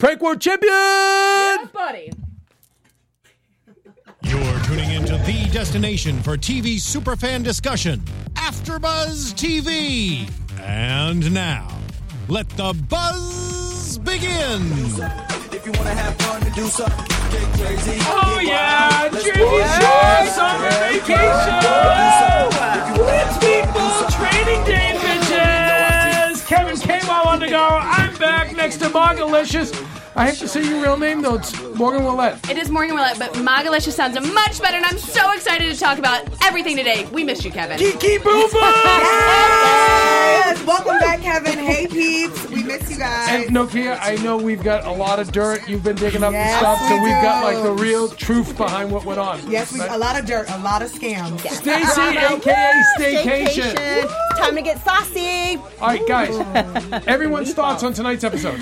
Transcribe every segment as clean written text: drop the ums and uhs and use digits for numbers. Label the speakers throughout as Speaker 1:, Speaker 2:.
Speaker 1: Prank War Champion!
Speaker 2: Yeah, buddy.
Speaker 3: You're tuning into the destination for TV superfan discussion, AfterBuzz TV. And now, let the buzz begin.
Speaker 4: If you want to have fun and do something, get crazy.
Speaker 1: Oh, yeah! Jersey Shore summer vacation! It's people training day, bitches! Kevin K-Ball on the go. I'm back next to Margalicious. I have to say your real name, though. It's Morgan Willett.
Speaker 2: It is Morgan Willett, but Margalicious sounds much better, and I'm so excited to talk about everything today. We missed you, Kevin.
Speaker 1: Kiki Boo Boo!
Speaker 5: Yes! Welcome back, Kevin. Hey, peeps. We miss you guys.
Speaker 1: And Nokia, I know we've got a lot of dirt. You've been digging up the
Speaker 5: Yes,
Speaker 1: stuff, so
Speaker 5: we
Speaker 1: we've got
Speaker 5: do.
Speaker 1: like the real truth behind what went on.
Speaker 5: Yes, a lot of dirt, a lot of scams.
Speaker 1: Stacey, a.k.a. Staycation.
Speaker 6: It's time to get saucy.
Speaker 1: All right, guys. Everyone's thoughts on tonight's episode.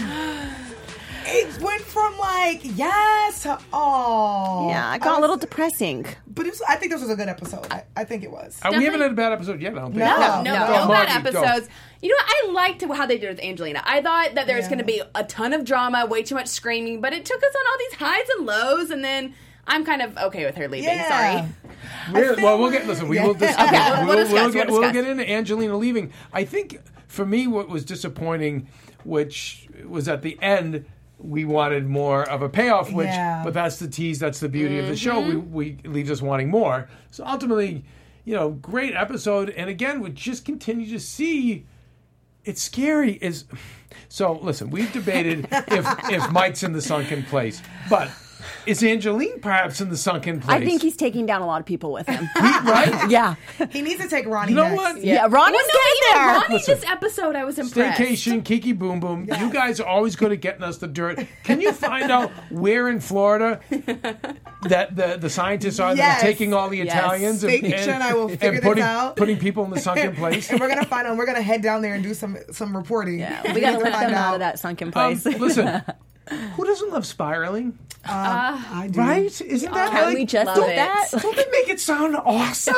Speaker 5: It went from like, yes to oh.
Speaker 6: Yeah, it got a little depressing.
Speaker 5: But I think this was a good episode. I think it was.
Speaker 1: We haven't had a bad episode yet, I don't think.
Speaker 5: No.
Speaker 2: No
Speaker 1: Go,
Speaker 2: bad
Speaker 1: Margie, go.
Speaker 2: episodes. You know what? I liked how they did it with Angelina. I thought that there was going to be a ton of drama, way too much screaming, but it took us on all these highs and lows, and then I'm kind of okay with her leaving.
Speaker 5: Yeah.
Speaker 2: Sorry.
Speaker 1: We'll get listen. We'll discuss.
Speaker 2: Okay, we'll discuss.
Speaker 1: We'll get into Angelina leaving. I think for me, what was disappointing, which was at the end, we wanted more of a payoff. But that's the tease. That's the beauty of the show. We leaves us wanting more. So ultimately, great episode. And again, we just continue to see. It's scary. So listen, we've debated if Mike's in the sunken place, but. Is Angeline perhaps in the sunken place?
Speaker 6: I think he's taking down a lot of people with him.
Speaker 1: Right?
Speaker 6: Yeah.
Speaker 5: He needs to take Ronnie
Speaker 1: You know
Speaker 5: next.
Speaker 1: what?
Speaker 6: Yeah, Ronnie's getting there.
Speaker 2: Ronnie,
Speaker 1: Listen.
Speaker 2: this episode, I was impressed.
Speaker 1: Staycation, Kiki Boom Boom. You guys are always good at getting us the dirt. Can you find out where in Florida that the scientists are that are taking all the Italians
Speaker 5: Staycation, I will figure this out.
Speaker 1: putting people in the sunken place?
Speaker 5: And we're gonna find them. We're gonna head down there and do some reporting.
Speaker 6: Yeah, we got to lift them out of that sunken place.
Speaker 1: Listen, who doesn't love spiraling?
Speaker 5: I do.
Speaker 1: Right? Isn't that
Speaker 6: Can
Speaker 1: like...
Speaker 6: we just
Speaker 2: love
Speaker 6: do
Speaker 2: it.
Speaker 6: that?
Speaker 1: Don't they make it sound awesome?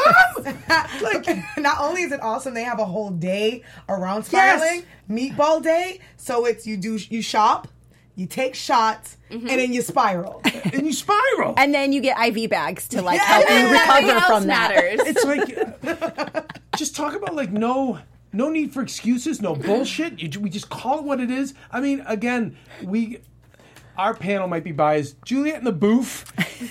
Speaker 5: Not only is it awesome, they have a whole day around spiraling, meatball day. So it's you shop, you take shots, and then you spiral.
Speaker 1: And you spiral.
Speaker 6: And then you get IV bags to help you
Speaker 2: Nothing
Speaker 6: recover
Speaker 2: else
Speaker 6: from that.
Speaker 2: matters.
Speaker 1: It's like, just talk about like no need for excuses, no bullshit. We just call it what it is. I mean, again, our panel might be biased. Juliet in the booth.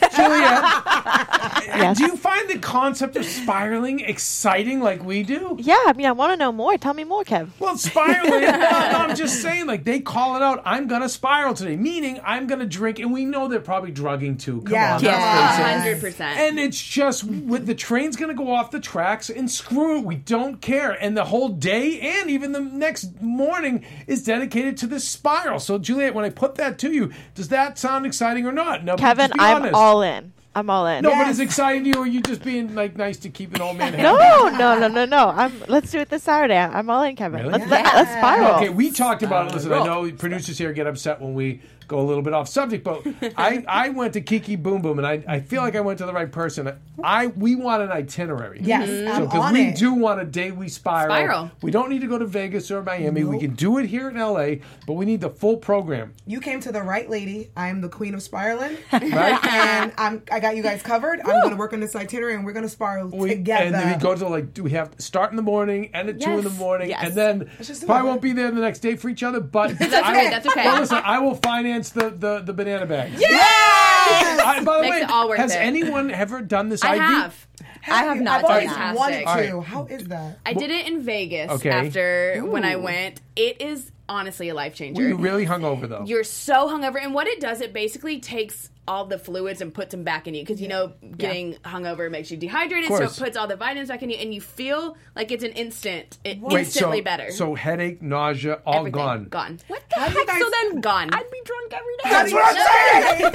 Speaker 1: Juliet, do you find the concept of spiraling exciting like we do?
Speaker 7: Yeah, I mean, I want to know more. Tell me more, Kev.
Speaker 1: Well, spiraling, I'm just saying, like, they call it out. I'm going to spiral today, meaning I'm going to drink, and we know they're probably drugging too. Come on, let's face it.
Speaker 2: 100%.
Speaker 1: And it's just, the train's going to go off the tracks, and screw it, we don't care. And the whole day, and even the next morning, is dedicated to this spiral. So, Juliet, when I put that to you, does that sound exciting or not? No,
Speaker 7: Kevin,
Speaker 1: just be
Speaker 7: I'm
Speaker 1: honest.
Speaker 7: all in. I'm all in.
Speaker 1: No, but it's exciting to you, or are you just being, like, nice to keep an old man happy?
Speaker 7: No. Let's do it this Saturday. I'm all in, Kevin.
Speaker 1: Really?
Speaker 7: Let's spiral.
Speaker 1: Okay, we talked about it. Listen, I know producers here get upset when we go a little bit off subject, but I went to Kiki Boom Boom, and I feel like I went to the right person. We want an itinerary.
Speaker 5: Yes, I'm
Speaker 1: because
Speaker 5: on
Speaker 1: we
Speaker 5: it.
Speaker 1: do want a daily spiral. We don't need to go to Vegas or Miami. We can do it here in LA, but we need the full program.
Speaker 5: You came to the right lady. I am the queen of spiraling.
Speaker 1: Right?
Speaker 5: And I got you guys covered. I'm going to work on this itinerary, and we're going to spiral together.
Speaker 1: And then we go to do we have to start in the morning, end at 2 in the morning, and then
Speaker 5: just
Speaker 1: probably won't be there the next day for each other, but
Speaker 2: That's okay.
Speaker 1: Well, listen, I will finance the banana bags.
Speaker 5: Yes!
Speaker 1: By the
Speaker 2: Makes
Speaker 1: way,
Speaker 2: it all worth
Speaker 1: has
Speaker 2: it.
Speaker 1: anyone ever done this
Speaker 2: I
Speaker 1: IV?
Speaker 2: have.
Speaker 6: I have not
Speaker 5: I've always
Speaker 6: done that.
Speaker 5: wanted to.
Speaker 1: All right.
Speaker 5: How is that?
Speaker 2: I did it in Vegas
Speaker 1: Okay.
Speaker 2: after when I went. It is honestly a life changer.
Speaker 1: Were you really hungover though?
Speaker 2: You're so hungover, and what it does, it basically takes all the fluids and puts them back in you because getting hungover makes you dehydrated, so it puts all the vitamins back in you, and you feel like it's an instantly better.
Speaker 1: So headache, nausea, all
Speaker 2: Everything
Speaker 1: gone.
Speaker 2: What the heck? So then gone.
Speaker 6: I'd be drunk every day.
Speaker 5: That's what I'm saying!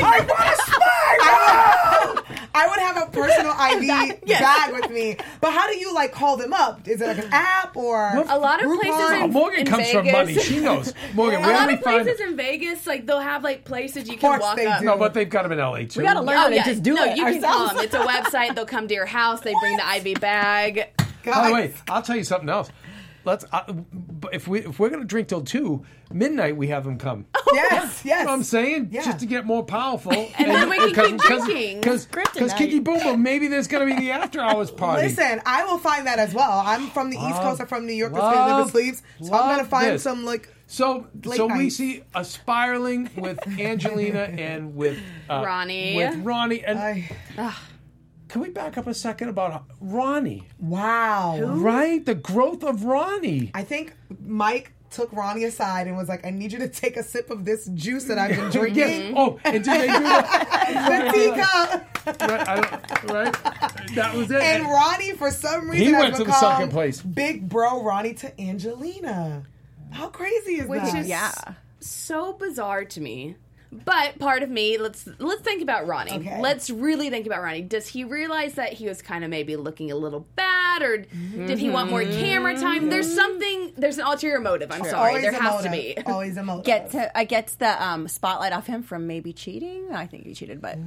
Speaker 5: I want to spiral! I would have a personal IV bag with me. But how do you, call them up? Is it like an app or...
Speaker 2: A lot of places
Speaker 1: Morgan
Speaker 2: in
Speaker 1: comes
Speaker 2: Vegas.
Speaker 1: from money. She knows. Morgan,
Speaker 2: A
Speaker 1: where
Speaker 2: lot
Speaker 1: do we
Speaker 2: of
Speaker 1: find
Speaker 2: places in Vegas, they'll have places you
Speaker 5: course
Speaker 2: can walk
Speaker 5: they
Speaker 2: up.
Speaker 5: do.
Speaker 1: No, but they've got them in LA too.
Speaker 6: We got to learn how to just do it
Speaker 2: you
Speaker 6: ourselves.
Speaker 2: can. It's a website. They'll come to your house. They bring the IV bag.
Speaker 1: By the way, I'll tell you something else. let's. If we're going to drink till 2 midnight, we have them come.
Speaker 5: Yes.
Speaker 1: You know what I'm saying?
Speaker 5: Yeah.
Speaker 1: Just to get more powerful.
Speaker 2: And then we can keep drinking.
Speaker 1: Because Kiki Boom Boom, maybe there's going to be the after hours party.
Speaker 5: Listen, I will find that as well. I'm from the East Coast. I'm from New York. The city never sleeps. So I'm going to find some like.
Speaker 1: So we
Speaker 5: nights.
Speaker 1: see a spiraling with Angelina and with
Speaker 2: Ronnie.
Speaker 1: And can we back up a second about Ronnie?
Speaker 5: Wow.
Speaker 1: Right? The growth of Ronnie.
Speaker 5: I think Mike took Ronnie aside and was like, I need you to take a sip of this juice that I've been drinking.
Speaker 1: Yes. Oh, and did they do that?
Speaker 5: The teacup.
Speaker 1: Right? That was it.
Speaker 5: And Ronnie, for some reason,
Speaker 1: He
Speaker 5: has
Speaker 1: went to the
Speaker 5: become
Speaker 1: sunken place.
Speaker 5: Big bro Ronnie to Angelina. How crazy is
Speaker 2: Which
Speaker 5: that?
Speaker 2: is so bizarre to me. But part of me, let's think about Ronnie.
Speaker 5: Okay.
Speaker 2: Let's really think about Ronnie. Does he realize that he was kind of maybe looking a little bad, or did he want more camera time? There's an ulterior motive. I'm sorry,
Speaker 5: Always
Speaker 2: there
Speaker 5: a
Speaker 2: has
Speaker 5: motive.
Speaker 2: to be.
Speaker 5: Always a motive.
Speaker 6: Gets the spotlight off him from maybe cheating. I think he cheated, but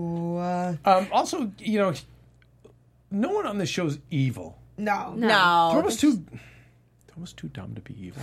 Speaker 1: Also, no one on this show's evil.
Speaker 5: No.
Speaker 1: They're almost too dumb to be evil.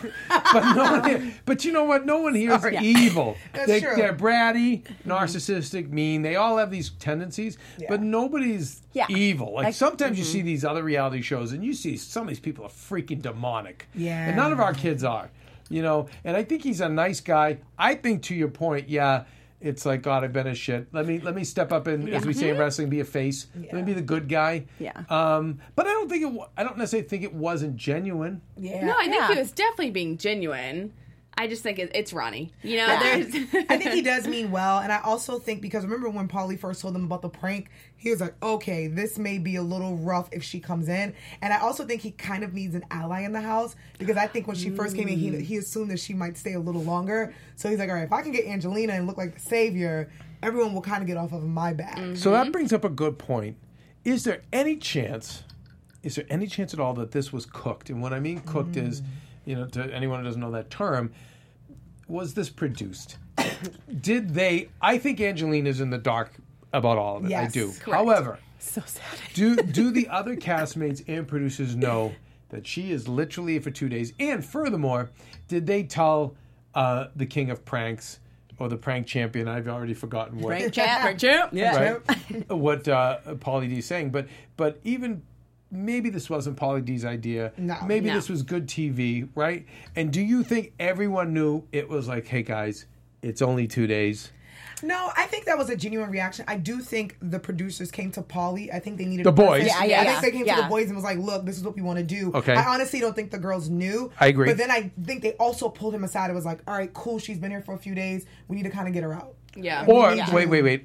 Speaker 1: But you know what? No one here is evil.
Speaker 5: That's true.
Speaker 1: They're bratty, narcissistic, mean. They all have these tendencies, but nobody's evil. Like sometimes you see these other reality shows and you see some of these people are freaking demonic.
Speaker 5: Yeah.
Speaker 1: And none of our kids are. And I think he's a nice guy. I think, to your point, it's like, God, I've been a shit. Let me step up and, as we say in wrestling, be a face. Let me be the good guy.
Speaker 6: Yeah.
Speaker 1: But I don't necessarily think it wasn't genuine.
Speaker 5: Yeah.
Speaker 2: No, I think he was definitely being genuine. I just think it's Ronnie.
Speaker 5: I think he does mean well, and I also think, because remember when Paulie first told him about the prank, he was like, okay, this may be a little rough if she comes in. And I also think he kind of needs an ally in the house, because I think when she first came in, he assumed that she might stay a little longer. So he's like, all right, if I can get Angelina and look like the savior, everyone will kind of get off of my back.
Speaker 1: So that brings up a good point. Is there any chance at all that this was cooked? And what I mean cooked is, to anyone who doesn't know that term, was this produced? Did they? I think Angelina's in the dark about all of it.
Speaker 5: Yes,
Speaker 1: I do.
Speaker 5: correct.
Speaker 1: However,
Speaker 6: so sad.
Speaker 1: do the other castmates and producers know that she is literally for 2 days? And furthermore, did they tell the king of pranks or the prank champion? I've already forgotten what.
Speaker 6: Prank champ. Yeah.
Speaker 1: Right? What Pauly D is saying, but even. Maybe this wasn't Pauly D's idea.
Speaker 5: No.
Speaker 1: Maybe this was good TV, right? And do you think everyone knew it was like, hey guys, it's only 2 days?
Speaker 5: No, I think that was a genuine reaction. I do think the producers came to Pauly. I think they needed
Speaker 1: the boys.
Speaker 5: I think they came to the boys and was like, look, this is what we want to do.
Speaker 1: Okay.
Speaker 5: I honestly don't think the girls knew.
Speaker 1: I agree.
Speaker 5: But then I think they also pulled him aside and was like, all right, cool, she's been here for a few days. We need to kind of get her out.
Speaker 2: Yeah.
Speaker 1: Or, wait.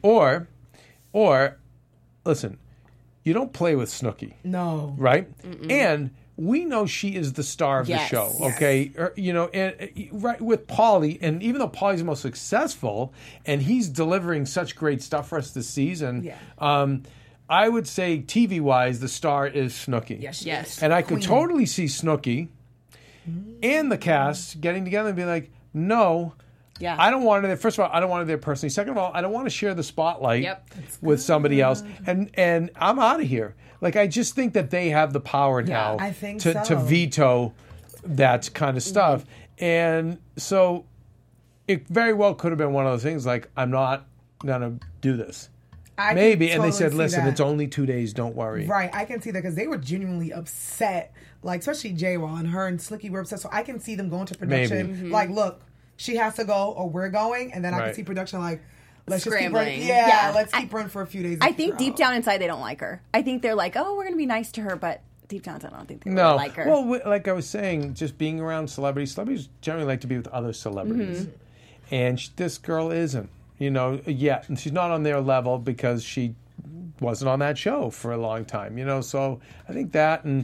Speaker 1: Or, listen, you don't play with Snooki.
Speaker 5: No.
Speaker 1: Right? And we know she is the star of the show, okay? Right with Pauly, and even though Pauly's the most successful, and he's delivering such great stuff for us this season, I would say TV-wise, the star is Snooki.
Speaker 2: Yes.
Speaker 1: And I could totally see Snooki and the cast getting together and be like, no, I don't want her there. First of all, I don't want her there personally. Second of all, I don't want to share the spotlight with somebody else. And I'm out of here. Like, I just think that they have the power now to veto that kind of stuff. And so it very well could have been one of those things like, I'm not going to do this. Maybe. And they said, listen, it's only 2 days. Don't worry.
Speaker 5: Right. I can see that because they were genuinely upset. Like, especially J-Raw and her and Snooki were upset. So I can see them going to production. Like, look. She has to go, or we're going, and then I can see production like, let's just keep running. Let's keep running for a few days.
Speaker 6: I think deep down inside they don't like her. I think they're like, oh, we're going to be nice to her, but deep down inside I don't think they really like her.
Speaker 1: Well, like I was saying, just being around celebrities generally like to be with other celebrities. And this girl isn't, yet. And she's not on their level because she wasn't on that show for a long time, So I think that, and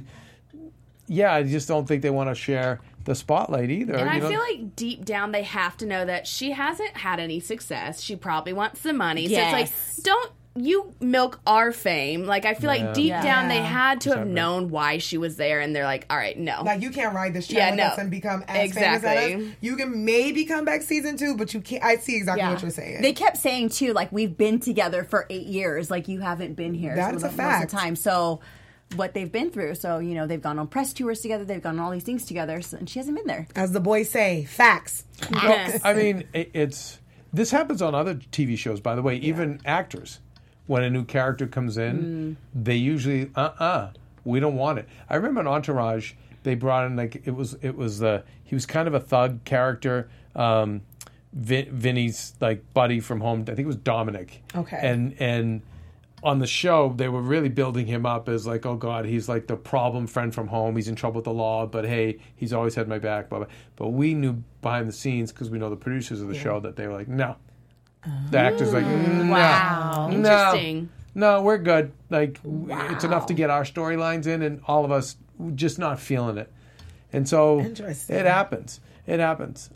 Speaker 1: I just don't think they want to share the spotlight either.
Speaker 2: And I feel like deep down they have to know that she hasn't had any success. She probably wants some money. So it's like, don't you milk our fame. Like, I feel like deep down they had to have known why she was there, and they're like, all right, no.
Speaker 5: Like, you can't ride this train with us and become as famous as us. You can maybe come back season 2, but you can't. I see exactly what you're saying.
Speaker 6: They kept saying, too, like, we've been together for 8 years. Like, you haven't been here.
Speaker 5: That's a fact.
Speaker 6: Most of the time. So what they've been through. So, they've gone on press tours together. They've gone on all these things together. And she hasn't been there.
Speaker 5: As the boys say, facts.
Speaker 1: Well, I mean, this happens on other TV shows, by the way. Even actors, when a new character comes in, they usually, we don't want it. I remember in Entourage, they brought in, like, he was kind of a thug character. Vinny's like buddy from home. I think it was Dominic.
Speaker 5: Okay.
Speaker 1: And on the show, they were really building him up as like, oh God, he's like the problem friend from home. He's in trouble with the law, but hey, he's always had my back. Blah, blah. But we knew behind the scenes, because we know the producers of the show, that they were like, no. The actor's like, no,
Speaker 2: wow, interesting.
Speaker 1: No, we're good. Like, it's enough to get our storylines in, and all of us just not feeling it. And so it happens. It happens.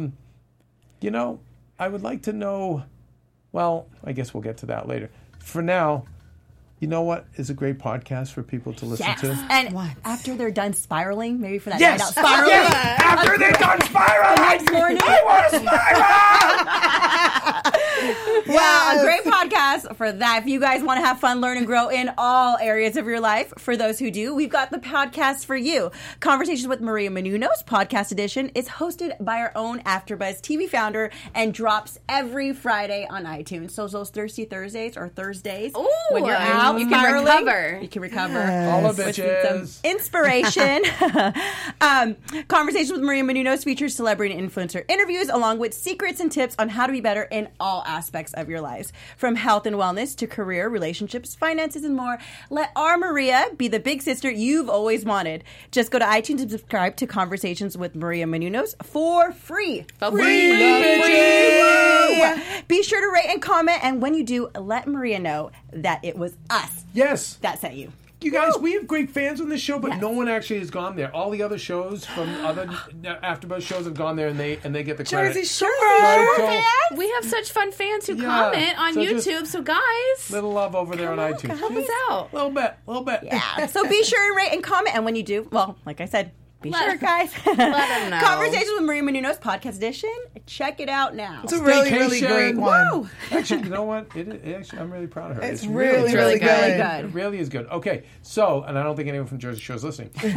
Speaker 1: I would like to know, well, I guess we'll get to that later. For now, you know what is a great podcast for people to listen to?
Speaker 6: And after they're done spiraling, maybe for that night out spiraling.
Speaker 1: Yes! After they're done spiraling!
Speaker 6: The next morning.
Speaker 1: I want to spiral!
Speaker 6: Well, a great podcast for that. If you guys want to have fun, learn, and grow in all areas of your life, for those who do, we've got the podcast for you. Conversations with Maria Menounos, podcast edition, is hosted by our own AfterBuzz TV founder and drops every Friday on iTunes. So those Thirsty Thursdays or Thursdays, when you're out,
Speaker 2: you can recover.
Speaker 6: You can recover.
Speaker 5: Yes.
Speaker 1: All the bitches.
Speaker 6: Some inspiration. Conversations with Maria Menounos features celebrity and influencer interviews, along with secrets and tips on how to be better in all aspects of your lives, from health and wellness to career, relationships, finances, and more. Let our Maria be the big sister you've always wanted. Just go to iTunes and subscribe to Conversations with Maria Menounos for free.
Speaker 1: Free.
Speaker 6: Be sure to rate and comment, and when you do, let Maria know that it was us that sent you.
Speaker 1: You guys, we have great fans on this show, but no one actually has gone there. All the other shows from other AfterBuzz shows have gone there, and they get the credit.
Speaker 5: Jersey Shore.
Speaker 2: We have such fun fans who comment on YouTube. So guys,
Speaker 1: little love over there on iTunes.
Speaker 2: help us out.
Speaker 1: A little bit.
Speaker 6: Yeah. So be sure and rate and comment, and when you do, well, like I said, be sure, guys.
Speaker 2: Let them know.
Speaker 6: Conversations with Maria Menounos, podcast edition. Check it out now.
Speaker 5: It's a really, really great one.
Speaker 6: Woo.
Speaker 1: Actually, you know what? Actually, I'm really proud of her.
Speaker 5: It's really, really good.
Speaker 1: It really is good. Okay, so, and I don't think anyone from Jersey Shore is listening.
Speaker 6: We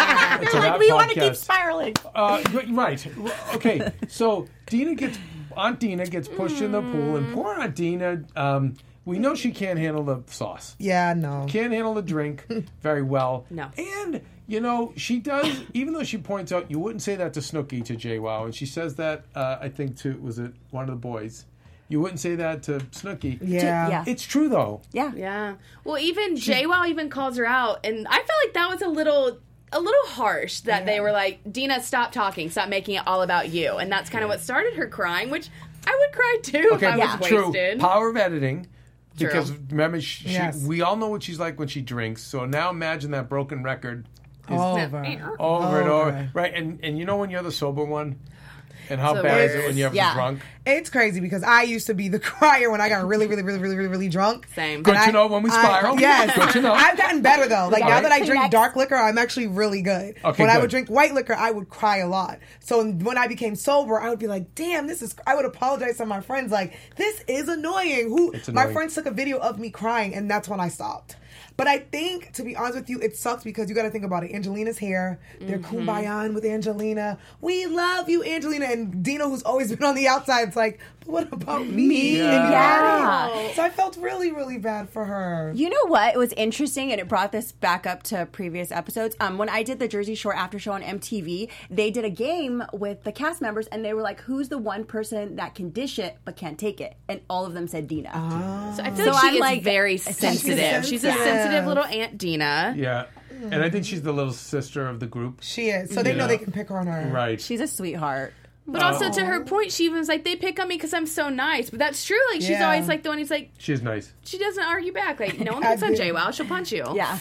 Speaker 6: want to keep spiraling.
Speaker 1: Right. Okay, so Aunt Dina gets pushed in the pool, and poor Aunt Dina, we know she can't handle the sauce.
Speaker 5: Yeah, no.
Speaker 1: Can't handle the drink very well.
Speaker 2: No.
Speaker 1: And, she does, even though she points out, you wouldn't say that to Snooki, to JWoww, and she says that, I think, to, was it one of the boys? You wouldn't say that to Snooki.
Speaker 5: Yeah.
Speaker 1: It's true, though.
Speaker 2: Yeah. Well, even JWoww even calls her out, and I felt like that was a little harsh that they were like, Dina, stop talking, stop making it all about you. And that's kind of what started her crying, which I would cry too if I was wasted.
Speaker 1: Power of editing.
Speaker 2: True.
Speaker 1: Because remember, we all know what she's like when she drinks. So now imagine that broken record is over and over. Right, and when you're the sober one, and how bad is it when you're drunk?
Speaker 5: It's crazy because I used to be the crier when I got really, really, really, really, really, really drunk.
Speaker 2: Same.
Speaker 1: Good to know when we spiral.
Speaker 5: Yes.
Speaker 1: Good to know.
Speaker 5: I've gotten better though. Like now that I drink dark liquor, I'm actually really good.
Speaker 1: Okay,
Speaker 5: when I would drink white liquor, I would cry a lot. So when I became sober, I would be like, damn, I would apologize to my friends like, this is annoying. My friends took a video of me crying, and that's when I stopped. But I think, to be honest with you, it sucks because you got to think about it. Angelina's here. They're kumbayaing with Angelina. We love you, Angelina. And Dina, who's always been on the outside, it's like, but what about me?
Speaker 6: Yeah.
Speaker 5: So I felt really, really bad for her.
Speaker 6: You know what? It was interesting, and it brought this back up to previous episodes. When I did the Jersey Shore after show on MTV, they did a game with the cast members, and they were like, who's the one person that can dish it but can't take it? And all of them said Dina.
Speaker 2: So I feel like she is very sensitive. She's a sensitive little Aunt Dina.
Speaker 1: Yeah. And I think she's the little sister of the group.
Speaker 5: She is. So they know they can pick on her.
Speaker 1: Right.
Speaker 6: She's a sweetheart.
Speaker 2: But also to her point, she even was like, they pick on me because I'm so nice. But that's true. Like, she's always like the one who's like...
Speaker 1: She's nice.
Speaker 2: She doesn't argue back. Like, no one picks on JWoww. She'll punch you.
Speaker 6: Yeah.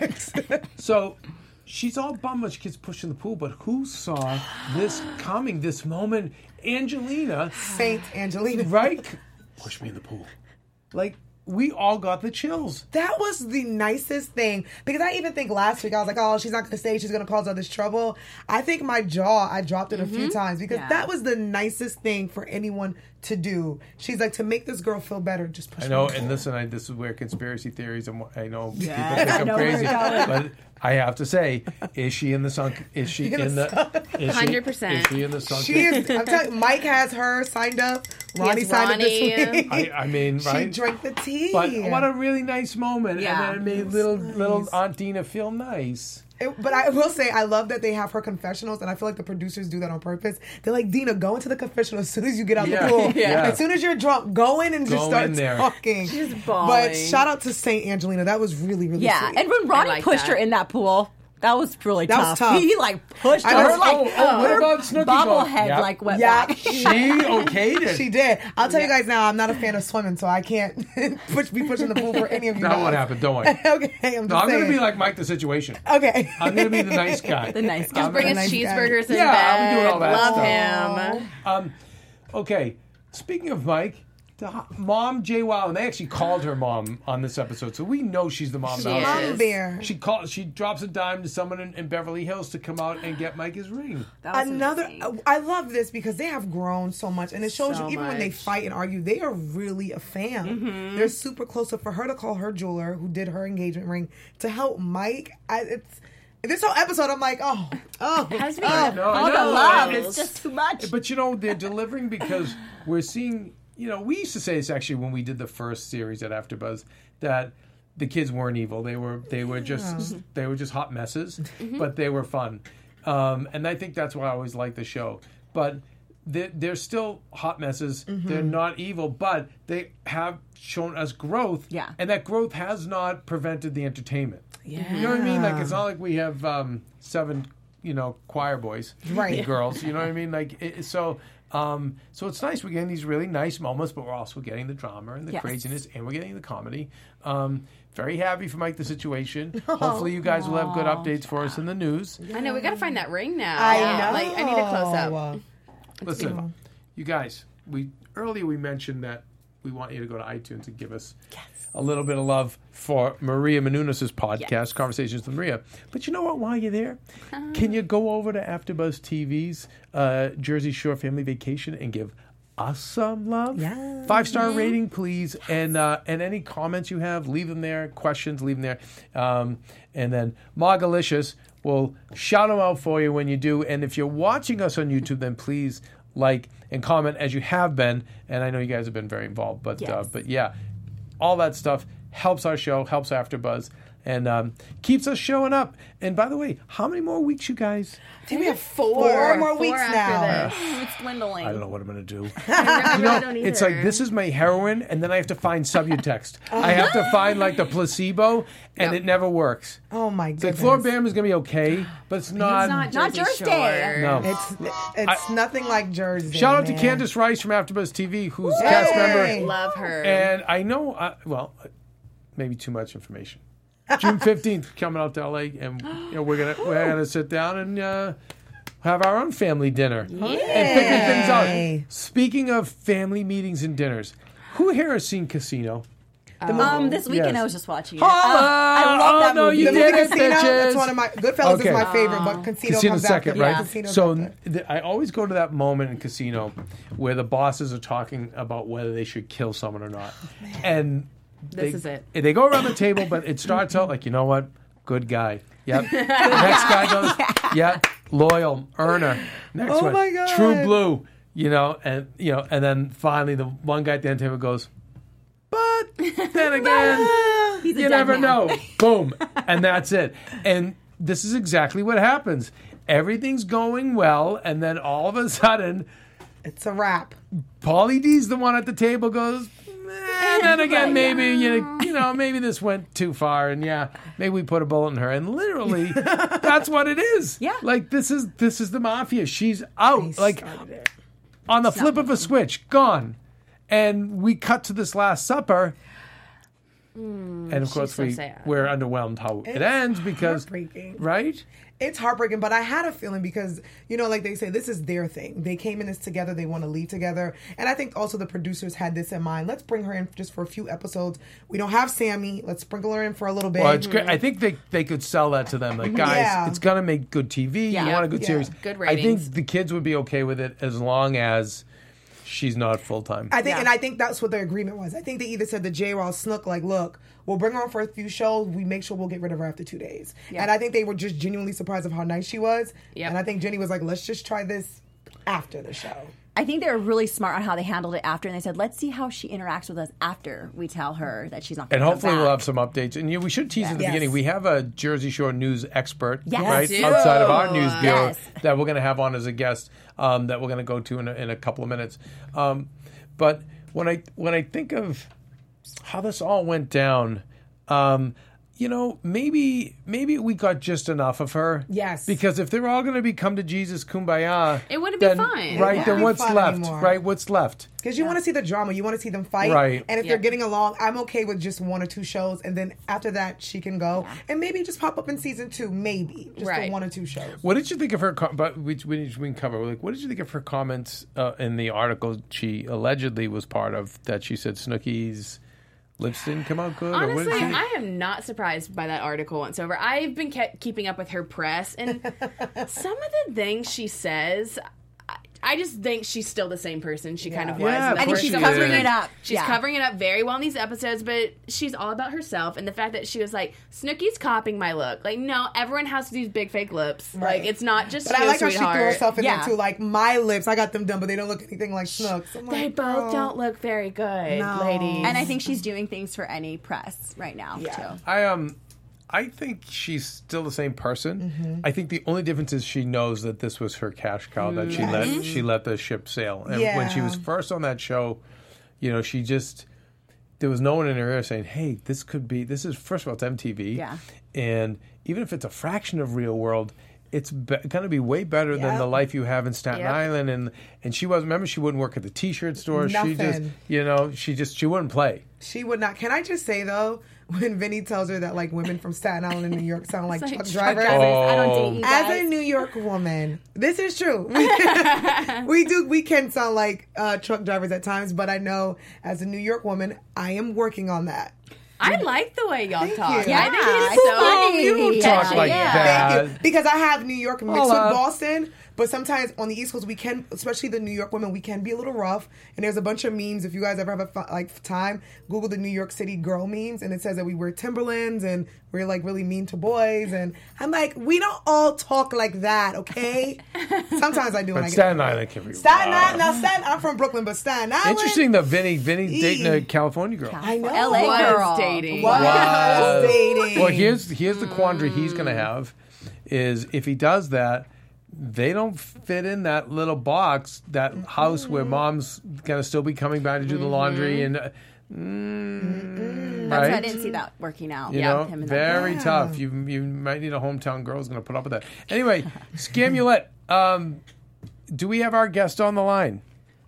Speaker 1: So, she's all bummed when she gets pushed in the pool. But who saw this coming, this moment? Angelina.
Speaker 5: Saint Angelina.
Speaker 1: Right? Push me in the pool. Like, we all got the chills.
Speaker 5: That was the nicest thing. Because I even think last week, I was like, oh, she's not going to stay. She's going to cause all this trouble. I think my jaw, I dropped it a few times. Because that was the nicest thing for anyone to do. She's like, to make this girl feel better, just push her.
Speaker 1: I know, and listen, this is where conspiracy theories, I know people think I'm crazy. But I have to say, is she in the sunk? Is she in the
Speaker 2: 100%?
Speaker 1: Is she in the sunk?
Speaker 5: She is. I'm telling you, Mike has her signed up. Ronnie signed up this week.
Speaker 1: I mean, right?
Speaker 5: She drank the tea.
Speaker 1: But what a really nice moment,
Speaker 6: Yeah.
Speaker 1: and then it made little Aunt Dina feel nice.
Speaker 5: But I will say, I love that they have her confessionals, and I feel like the producers do that on purpose. They're like, Dina, go into the confessional as soon as you get out the pool.
Speaker 1: Yeah.
Speaker 5: As soon as you're drunk, go in and just start talking.
Speaker 2: She's bawling.
Speaker 5: But shout out to Saint Angelina. That was really, really sweet.
Speaker 6: And when Ronnie pushed her in that pool, that was really
Speaker 5: That
Speaker 6: tough.
Speaker 5: was tough.
Speaker 6: He pushed her.
Speaker 5: I was-
Speaker 1: what about Snooki
Speaker 6: bobblehead
Speaker 1: Ball?
Speaker 6: went
Speaker 5: Yeah.
Speaker 6: back.
Speaker 1: She okayed it.
Speaker 5: She did. I'll tell you guys now, I'm not a fan of swimming, so I can't be pushing the pool for any of you
Speaker 1: That
Speaker 5: guys.
Speaker 1: won't happen. Don't worry.
Speaker 5: Okay, I'm
Speaker 1: going to
Speaker 5: saying.
Speaker 1: be like Mike the Situation.
Speaker 5: Okay.
Speaker 1: I'm going to be the nice guy.
Speaker 6: The nice guy.
Speaker 2: Just bring us
Speaker 5: nice guy.
Speaker 2: cheeseburgers in
Speaker 1: Yeah,
Speaker 2: bed.
Speaker 1: I'm doing all that
Speaker 2: Love
Speaker 1: stuff.
Speaker 2: him.
Speaker 1: Okay, speaking of Mike, the mom, Jay Wow, and they actually called her mom on this episode, so we know she's the mom.
Speaker 2: She
Speaker 1: now.
Speaker 2: is.
Speaker 5: Mom bear.
Speaker 1: She drops a dime to someone in Beverly Hills to come out and get Mike his ring.
Speaker 5: I love this because they have grown so much, and it shows
Speaker 2: So
Speaker 5: you even when they
Speaker 2: much.
Speaker 5: fight and argue, they are really a fam.
Speaker 2: Mm-hmm.
Speaker 5: They're super close. So for her to call her jeweler, who did her engagement ring, to help Mike, this whole episode, I'm like,
Speaker 2: Has me
Speaker 1: I know.
Speaker 6: All the love is just too much.
Speaker 1: But they're delivering because we're seeing. We used to say this actually when we did the first series at AfterBuzz that the kids weren't evil. They were just hot messes, but they were fun. And I think that's why I always like the show. But they're still hot messes. They're not evil, but they have shown us growth.
Speaker 6: Yeah.
Speaker 1: And that growth has not prevented the entertainment.
Speaker 5: Yeah.
Speaker 1: You know what I mean? Like, it's not like we have 7, choir boys,
Speaker 5: Right.
Speaker 1: girls. You know what I mean? Like, so it's nice. We're getting these really nice moments, but we're also getting the drama and the craziness, and we're getting the comedy. Very happy for Mike the Situation. Hopefully, you guys will have good updates for us in the news.
Speaker 2: I know, we got to find that ring now.
Speaker 5: I know.
Speaker 2: Like, I need a close up.
Speaker 1: Listen, you guys, earlier we mentioned that we want you to go to iTunes and give us a little bit of love for Maria Menounos' podcast, Conversations with Maria. But you know what? While you're there, can you go over to AfterBuzz TV's Jersey Shore Family Vacation and give us some love?
Speaker 5: Yeah.
Speaker 1: 5-star rating, please. And any comments you have, leave them there. Questions, leave them there. And then Margalicious will shout them out for you when you do. And if you're watching us on YouTube, then please like and comment as you have been. And I know you guys have been very involved. But yeah, all that stuff helps our show, helps AfterBuzz, and keeps us showing up. And by the way, how many more weeks, you guys?
Speaker 5: I think we have 4 more weeks now.
Speaker 6: It's dwindling.
Speaker 1: I don't know what I'm going to do.
Speaker 2: I really don't either.
Speaker 1: It's like, this is my heroin, and then I have to find Subutex. I have to find, like, the placebo, and it never works.
Speaker 5: Oh, my
Speaker 1: It's like,
Speaker 5: goodness.
Speaker 1: Florida Bam is going to be okay, but it's not.
Speaker 6: Not Jersey Shore.
Speaker 1: No.
Speaker 5: It's nothing like Jersey.
Speaker 1: Shout out to
Speaker 5: man.
Speaker 1: Candace Rice from AfterBuzz TV, who's a cast member.
Speaker 2: Love her.
Speaker 1: And I know, maybe too much information. June 15th, coming out to LA, and we're gonna sit down and have our own family dinner and figure things out. Speaking of family meetings and dinners, who here has seen Casino?
Speaker 6: This weekend
Speaker 1: Yes.
Speaker 6: I was just watching it.
Speaker 1: Holla!
Speaker 6: I love that movie.
Speaker 1: You
Speaker 5: The
Speaker 1: did
Speaker 5: movie
Speaker 1: it,
Speaker 5: Casino,
Speaker 1: bitches.
Speaker 5: that's one of my... Goodfellas
Speaker 1: Okay.
Speaker 5: is my favorite, but Casino
Speaker 1: Casino's
Speaker 5: comes
Speaker 1: second,
Speaker 5: after.
Speaker 1: right?
Speaker 5: Yeah, Casino's
Speaker 1: So
Speaker 5: after.
Speaker 1: I always go to that moment in Casino where the bosses are talking about whether they should kill someone or not, and
Speaker 2: This is it.
Speaker 1: They go around the table, but it starts out like, you know what, good guy. Yep. Next guy goes, yep, loyal, earner. Next
Speaker 5: Oh
Speaker 1: one,
Speaker 5: my God.
Speaker 1: true blue. And then finally the one guy at the end table goes, but then again, you never know. Boom. And that's it. And this is exactly what happens. Everything's going well, and then all of a sudden,
Speaker 5: It's a wrap.
Speaker 1: Pauly D's the one at the table goes, and then again, maybe, maybe this went too far, and maybe we put a bullet in her. And literally, that's what it is.
Speaker 6: Yeah.
Speaker 1: Like, this is the mafia. She's out. Like, on the flip of a switch, gone. And we cut to this Last Supper. And of course, we're underwhelmed how it ends because, right?
Speaker 5: It's heartbreaking, but I had a feeling because, like they say, this is their thing. They came in this together. They want to leave together. And I think also the producers had this in mind. Let's bring her in just for a few episodes. We don't have Sammy. Let's sprinkle her in for a little bit.
Speaker 1: Well, it's great. I think they could sell that to them. Like, guys, it's going to make good TV. You want a good series.
Speaker 2: Good ratings.
Speaker 1: I think the kids would be okay with it as long as she's not full-time.
Speaker 5: And I think that's what their agreement was. I think they either said to J-Raw Snook, like, look, we'll bring her on for a few shows. We make sure we'll get rid of her after 2 days. Yeah. And I think they were just genuinely surprised of how nice she was. Yep. And I think Jenny was like, let's just try this after the show.
Speaker 6: I think they were really smart on how they handled it after, and they said, let's see how she interacts with us after we tell her that she's not going to come back.
Speaker 1: And hopefully we'll have some updates. And we should tease at the beginning. We have a Jersey Shore news expert, right, outside of our news bureau that we're going to have on as a guest that we're going to go to in a couple of minutes. But when I think of how this all went down, maybe we got just enough of her.
Speaker 5: Yes.
Speaker 1: Because if they're all going to be come to Jesus, kumbaya,
Speaker 2: it wouldn't be fun.
Speaker 1: Right? Then what's left? Anymore. Right? What's left?
Speaker 5: Because you want to see the drama. You want to see them fight.
Speaker 1: Right.
Speaker 5: And if they're getting along, I'm okay with just 1 or 2 shows. And then after that, she can go. Yeah. And maybe just pop up in season 2. Maybe. Just for 1 or 2 shows.
Speaker 1: What did you think of her... But we can cover. Like, what did you think of her comments in the article she allegedly was part of that she said Snooki's lips didn't come out good?
Speaker 2: Honestly, I am not surprised by that article whatsoever. I've been keeping up with her press, and some of the things she says, I just think she's still the same person she kind of was.
Speaker 6: I think she's covering it up.
Speaker 2: She's covering it up very well in these episodes, but she's all about herself. And the fact that she was like, Snooki's copying my look. Like, no, everyone has these big fake lips. Right. Like, it's not just
Speaker 5: But I like how she threw herself in there too. Like, my lips, I got them done, but they don't look anything like Snook's.
Speaker 2: They both don't look very good, ladies.
Speaker 6: And I think she's doing things for any press right now, too.
Speaker 1: I think she's still the same person. Mm-hmm. I think the only difference is she knows that this was her cash cow, that she let the ship sail. And when she was first on that show, she just... There was no one in her ear saying, hey, this is, first of all, it's MTV. Yeah. And even if it's a fraction of Real World, it's going to be way better than the life you have in Staten Island. And she wasn't, remember, she wouldn't work at the T-shirt store.
Speaker 5: Nothing.
Speaker 1: She just, she wouldn't play.
Speaker 5: She would not. Can I just say, though, when Vinny tells her that, like, women from Staten Island and New York sound like truck drivers.
Speaker 6: I don't date you guys.
Speaker 5: As a New York woman, this is true. We can sound like truck drivers at times, but I know as a New York woman, I am working on that.
Speaker 2: I like the way y'all talk.
Speaker 6: Yeah,
Speaker 2: I think it's so
Speaker 6: funny.
Speaker 1: You don't talk like that.
Speaker 5: Thank you. Because I have New York mixed with Boston, but sometimes on the East Coast we can, especially the New York women, we can be a little rough. And there's a bunch of memes. If you guys ever have time, Google the New York City girl memes, and it says that we wear Timberlands and we're like really mean to boys. And I'm like, we don't all talk like that, okay? Sometimes I do.
Speaker 1: But Staten Island can be
Speaker 5: Staten Island. Now, I'm from Brooklyn, but Staten Island.
Speaker 1: Interesting that Vinny dating a California girl.
Speaker 5: I know.
Speaker 6: LA girl.
Speaker 2: Dating.
Speaker 5: Was dating.
Speaker 1: Well, here's the quandary he's going to have is if he does that, they don't fit in that little box, that house where mom's going to still be coming back to do the laundry and
Speaker 6: That's
Speaker 1: right?
Speaker 6: why I didn't see that working out.
Speaker 1: You know, very tough. You might need a hometown girl who's going to put up with that. Anyway, Scamulette, do we have our guest on the line?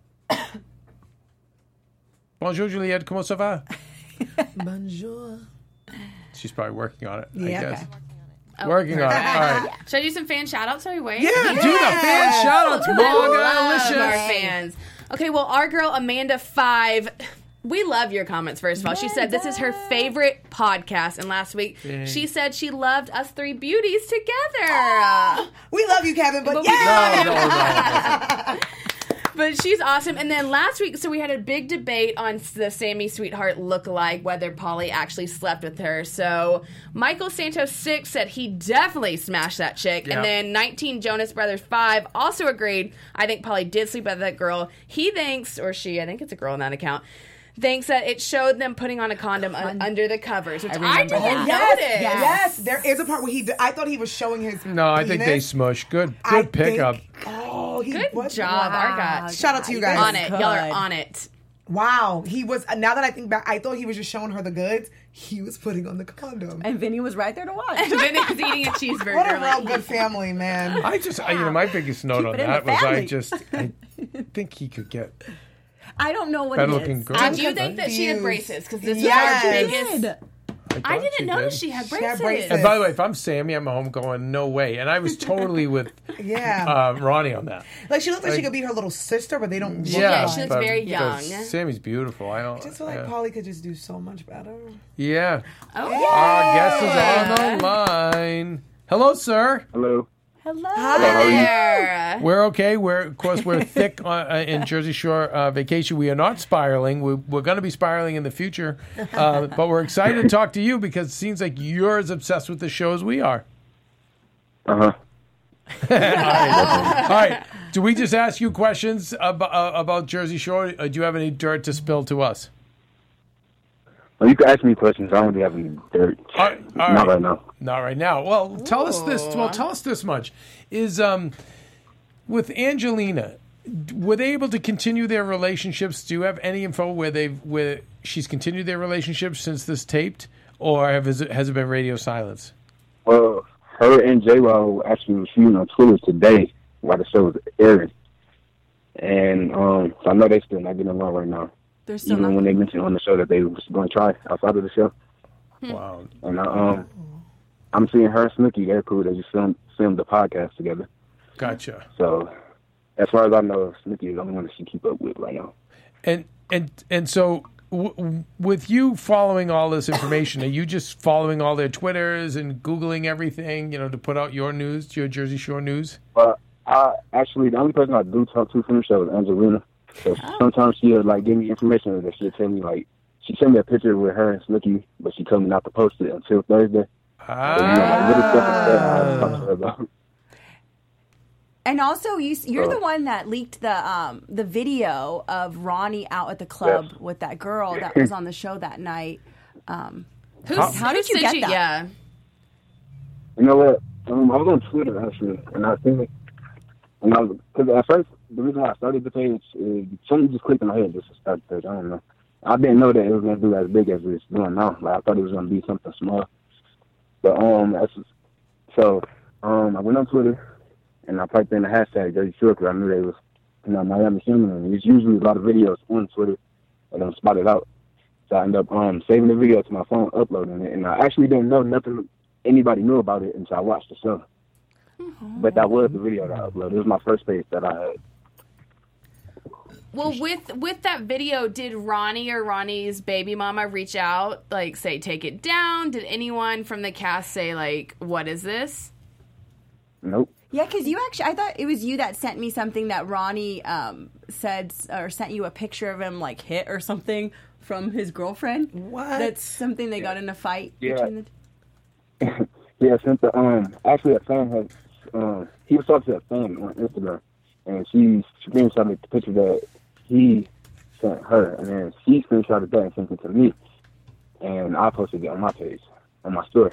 Speaker 1: Bonjour, Juliette. Comment ça va?
Speaker 5: Bonjour.
Speaker 1: She's probably working on it, I guess.
Speaker 2: Oh.
Speaker 1: Working on it. All right.
Speaker 2: Should I do some fan shout-outs? Sorry, wait.
Speaker 1: Yeah, do the fan shout-outs.
Speaker 2: Love our fans. Okay, well, our girl Amanda 5... We love your comments, first of all. She said this is her favorite podcast. And last week, she said she loved us 3 beauties together.
Speaker 5: We love you, Kevin, but
Speaker 1: No.
Speaker 2: But she's awesome. And then last week, so we had a big debate on the Sammy Sweetheart lookalike, whether Pauly actually slept with her. So Michael Santos 6 said he definitely smashed that chick. Yep. And then 19 Jonas Brothers 5 also agreed. I think Pauly did sleep with that girl. He thinks, or she, I think it's a girl in that account, thinks that it showed them putting on a condom under the covers, which I didn't notice.
Speaker 5: Yes, there is a part where I thought he was showing his
Speaker 1: No, I think they smush. Good pickup.
Speaker 2: Good job, our guys.
Speaker 5: Shout out to you guys.
Speaker 2: On it. Y'all are on it.
Speaker 5: Wow. He was, now that I think back, I thought he was just showing her the goods. He was putting on the condom.
Speaker 6: And Vinny was right there to watch.
Speaker 2: Vinny was eating a cheeseburger.
Speaker 5: What a real good family, man.
Speaker 1: I just, my biggest note on that was I think he could get...
Speaker 6: I don't know what it is.
Speaker 2: Did you think that she had braces? Because this was our biggest... I didn't know she had braces.
Speaker 1: And by the way, if I'm Sammy, I'm at home going, no way. And I was totally with Ronnie on that.
Speaker 5: Like, she looks like she could be her little sister, but they don't look
Speaker 2: she looks very young.
Speaker 1: Sammy's beautiful. I
Speaker 5: just feel like Polly could just do so much better.
Speaker 1: Yeah. Oh, our guest is on the line. Hello, sir.
Speaker 8: Hello.
Speaker 6: Hello.
Speaker 2: Hi there.
Speaker 1: We're okay. We're thick in Jersey Shore vacation. We are not spiraling. We're going to be spiraling in the future. But we're excited to talk to you because it seems like you're as obsessed with the show as we are.
Speaker 8: Uh-huh.
Speaker 1: All right. Do we just ask you questions about Jersey Shore? Or do you have any dirt to spill to us?
Speaker 8: Well, you can ask me questions. I don't really have any dirt. Not right now.
Speaker 1: Not right now. Well, tell us this. Well, tell us this much: is with Angelina, were they able to continue their relationships? Do you have any info where she's continued their relationship since this taped, or has it been radio silence?
Speaker 8: Well, her and J-Lo actually were shooting on Twitter today while the show was airing, and so I know they still not getting along right now. Even when they mentioned on the show that they were going to try outside of the show.
Speaker 1: Wow.
Speaker 8: And I'm seeing her and Snooki. They're cool. They just filmed the podcast together.
Speaker 1: Gotcha.
Speaker 8: So, as far as I know, Snooki is the only one that she keep up with right now.
Speaker 1: And so, with you following all this information, are you just following all their Twitters and Googling everything, to put out your news, your Jersey Shore news?
Speaker 8: Actually, the only person I do talk to from the show is Angelina. So sometimes she'll give me information that she'll tell me she sent me a picture with her and Snooki, but she told me not to post it until Thursday.
Speaker 6: And also, you're the one that leaked the video of Ronnie out at the club with that girl that was on the show that night. How did you get that?
Speaker 2: Yeah.
Speaker 8: You know what? I was on Twitter actually, and I think, because at first, the reason why I started the page is something just clicked in my head just to start the page. I don't know. I didn't know that it was going to do as big as it's doing now. I thought it was going to be something small. But I went on Twitter and I typed in the hashtag Jersey Shore because I knew they was Miami filming, and there's usually a lot of videos on Twitter that I'm spotted out. So I ended up saving the video to my phone, uploading it, and I actually didn't know anybody knew about it until I watched the show. Mm-hmm. But that was the video that I uploaded. It was my first page that I had.
Speaker 2: Well, with that video, did Ronnie or Ronnie's baby mama reach out, say, take it down? Did anyone from the cast say, what is this?
Speaker 8: Nope.
Speaker 6: Yeah, because I thought it was you that sent me something that Ronnie said, or sent you a picture of him, hit or something from his girlfriend.
Speaker 5: What?
Speaker 6: That's something they got in a fight.
Speaker 8: Yeah. Yeah, since actually a fan had, he was talking to a fan on Instagram, and she screenshotted the picture that he sent her, and then she screenshotted that and sent it to me, and I posted it on my page, on my story.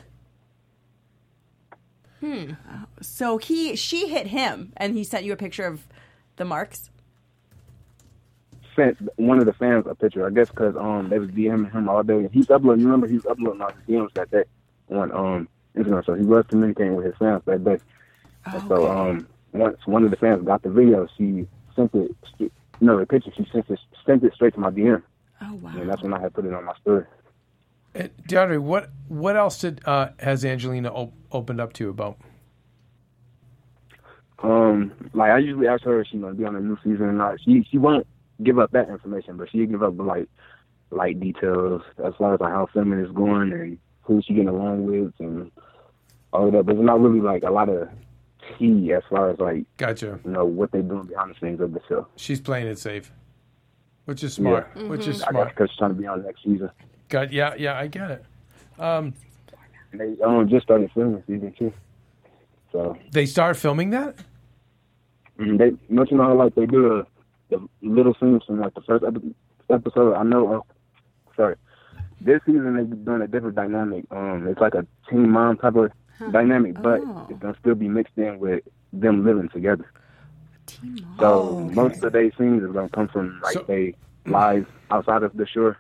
Speaker 6: So she hit him, and he sent you a picture of the marks?
Speaker 8: Sent one of the fans a picture, I guess, because they was DMing him all day. He's uploading. You remember he was uploading all his DMs that day on Instagram, so he was communicating with his fans that day. And so once one of the fans got the video, she sent it. The picture. She sent it straight to my DM.
Speaker 6: Oh wow!
Speaker 8: And that's when I had put it on my story.
Speaker 1: DeAndre, what else has Angelina opened up to you about?
Speaker 8: I usually ask her if she's gonna be on the new season or not. She won't give up that information, but she give up light details as far as how filming is going and who she getting along with and all of that. But it's not really a lot of tea as far as
Speaker 1: gotcha.
Speaker 8: What they doing behind the scenes of the show.
Speaker 1: She's playing it safe, which is smart.
Speaker 8: Yeah.
Speaker 1: Which is smart
Speaker 8: because she's trying to be on next season.
Speaker 1: Yeah, I get it.
Speaker 8: And they just started filming season 2. So
Speaker 1: they start filming that.
Speaker 8: They they do the little scenes from the first episode. I know. This season they're doing a different dynamic. It's like a teen mom type of dynamic, but it's gonna still be mixed in with them living together. So most of their scenes is gonna come from they live outside of the shore,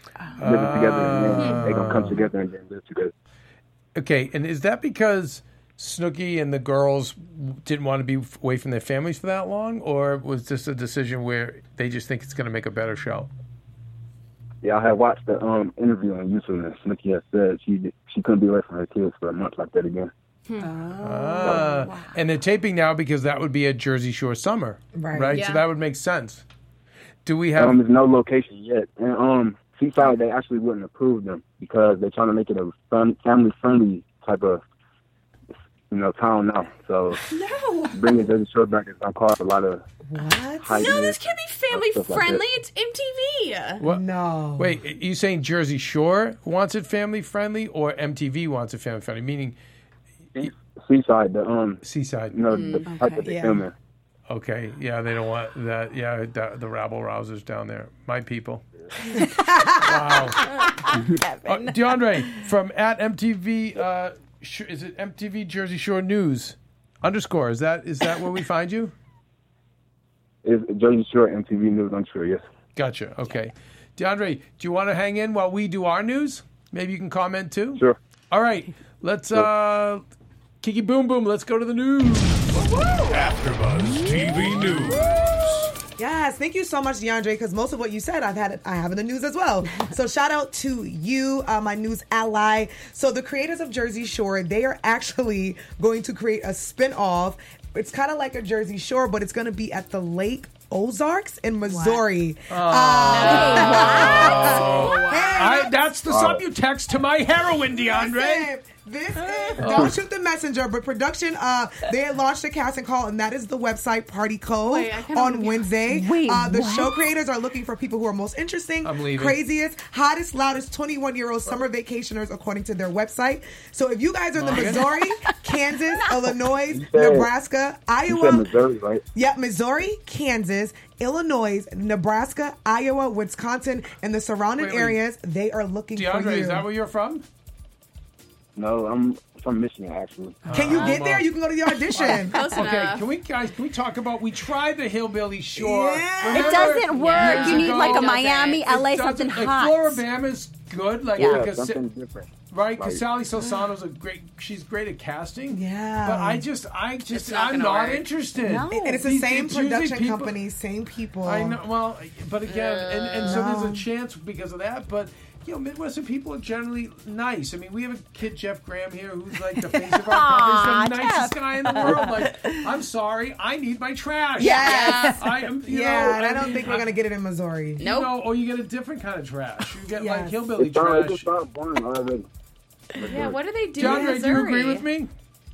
Speaker 8: living together, and then they gonna come together and then live together.
Speaker 1: Okay, and is that because Snooki and the girls didn't want to be away from their families for that long, or was this a decision where they just think it's going to make a better show?
Speaker 8: Yeah, I had watched the interview on YouTube, and Snooki had said she couldn't be away from her kids for a month like that again.
Speaker 1: Wow. And they're taping now because that would be a Jersey Shore summer, right? Yeah. So that would make sense. Do we have?
Speaker 8: There's no location yet, and Seaside they actually wouldn't approve them because they're trying to make it a family-friendly type of town now. So bringing Jersey Shore back is gonna cause a lot of
Speaker 2: No, this can't be family friendly. Like it's MTV.
Speaker 1: What?
Speaker 5: No.
Speaker 1: Wait, are you saying Jersey Shore wants it family friendly, or MTV wants it family friendly? Meaning
Speaker 8: Seaside, the
Speaker 1: Seaside.
Speaker 8: the type that they film in.
Speaker 1: Okay, yeah, they don't want that. Yeah, the rabble rousers down there, my people. Wow. DeAndre from at MTV. Is it MTV Jersey Shore News _ Is that where we find you?
Speaker 8: It's Jersey Shore MTV News. I'm sure. Yes.
Speaker 1: Gotcha. Okay, DeAndre, do you want to hang in while we do our news? Maybe you can comment too.
Speaker 8: Sure.
Speaker 1: All right, let's Kiki Boom Boom. Let's go to the news.
Speaker 3: AfterBuzz TV News.
Speaker 5: Yes, thank you so much, DeAndre, because most of what you said I have in the news as well. So shout out to you, my news ally. So the creators of Jersey Shore, they are actually going to create a spin-off. It's kind of like a Jersey Shore, but it's going to be at the Lake Ozarks in Missouri.
Speaker 1: That's the subtext to my heroin, DeAndre.
Speaker 5: This is Don't Shoot the Messenger, but production, they had launched a casting call, and that is the website Party Cove on Wednesday. The show creators are looking for people who are most interesting, craziest, hottest, loudest 21-year-old summer vacationers, according to their website. So if you guys are in the Missouri, Kansas, Illinois, Nebraska, Iowa.
Speaker 8: You said Missouri, right?
Speaker 5: Yep, Missouri, Kansas, Illinois, Nebraska, Iowa, Wisconsin, and the surrounding areas, they are looking for you.
Speaker 1: DeAndre, is that where you're from?
Speaker 8: No, I'm from Michigan, actually.
Speaker 5: Can you get there? You can go to the audition.
Speaker 1: Okay, can we talk about, we tried the Hillbilly Shore.
Speaker 5: Yeah.
Speaker 6: It doesn't work. You need like a Miami, LA, something hot.
Speaker 1: Floribama's good, because
Speaker 8: something different.
Speaker 1: Right, because Sally Solsano's she's great at casting.
Speaker 5: Yeah.
Speaker 1: But I'm not interested.
Speaker 5: No. And it's the same production company, same people.
Speaker 1: I know, well, but again, and so there's a chance because of that, but Midwestern people are generally nice. I mean, we have a kid, Jeff Graham, here, who's like the face of our company. He's the nicest guy in the world. Like, I'm sorry, I need my trash.
Speaker 5: Yes.
Speaker 1: I am.
Speaker 5: And I don't think we're gonna get it in Missouri.
Speaker 2: Nope.
Speaker 1: Or you get a different kind of trash. You get like hillbilly trash.
Speaker 8: It's not boring already.
Speaker 2: Yeah, what do they do
Speaker 1: DeAndre,
Speaker 2: in Missouri?
Speaker 1: do you agree with me?
Speaker 8: Can